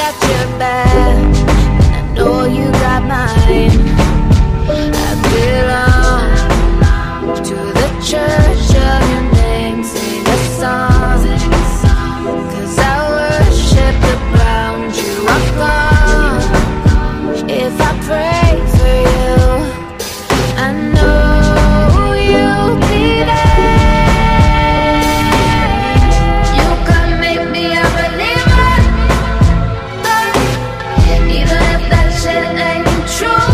got your back, and I know you got mine. I belong to the church of your name. Sing a song, 'cause I worship the ground you walk on. If I pray for you, I know you'll be there. You can make me a believer, even if that shit ain't true.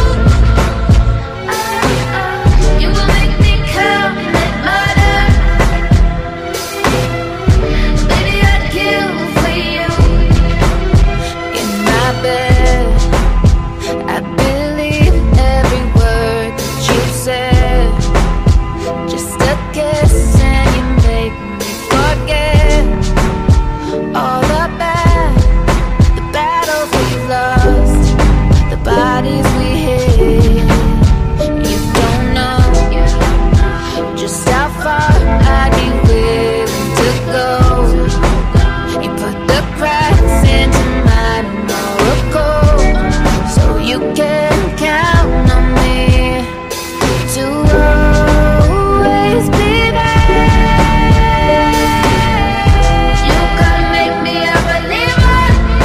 You will make me commit murder. Baby, I'd kill for you. In my bed, I believe every word that you said. Just a kiss and you make me forget all the bad, the battles we lost, the bodies we hid. You don't know just how far I'd be willing to go. You put the cracks into my Morocco, so you can count on me to always be there. You can make me a believer,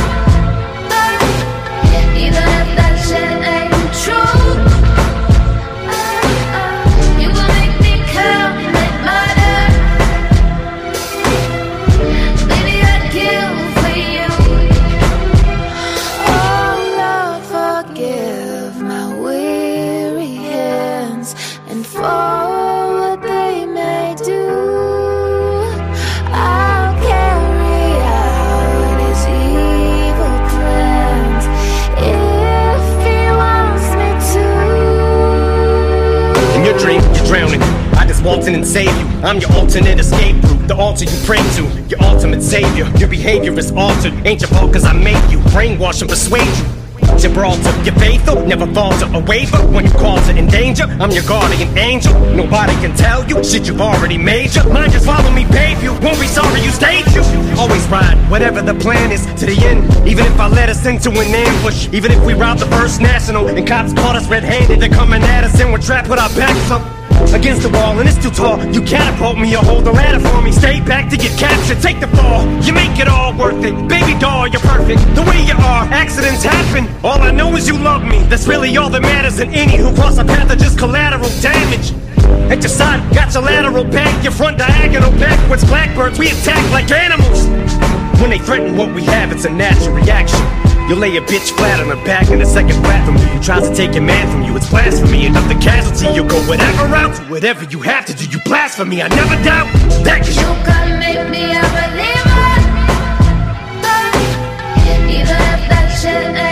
even if that shit ain't true. You will make me commit murder. Baby, I'd kill for you. Oh Lord, forgive my weary hands and for what they may do. I'll carry out his evil plans if he wants me to. In your dream, you're drowning. I just walked in and saved you. I'm your alternate escape route, the altar you pray to, your ultimate savior. Your behavior is altered, ain't your fault 'cause I made you. Brainwash and persuade you. Gibraltar, you're faithful, never falter or waver. When you call to in danger, I'm your guardian angel. Nobody can tell you shit you've already made you. Mind just follow me, babe, you won't be sorry you stayed you. Always ride, whatever the plan is, to the end. Even if I let us into an ambush, even if we robbed the First National and cops caught us red-handed, they're coming at us and we're trapped with our backs up against the wall and it's too tall. You catapult me or hold the ladder for me. Stay back to get captured, take the fall. You make it all worth it. Baby doll, you're perfect. The way you are, accidents happen. All I know is you love me. That's really all that matters. And any who cross our path are just collateral damage. At your side, got your lateral back, your front diagonal backwards. Blackbirds, we attack like animals. When they threaten what we have, it's a natural reaction. You lay a bitch flat on her back in a second flat from you. Who tries to take your man from you? It's blasphemy. And of the casualty, you'll go whatever route. Whatever you have to do, you blasphemy. I never doubt that 'cause You can make me a believer, even if that shit ain't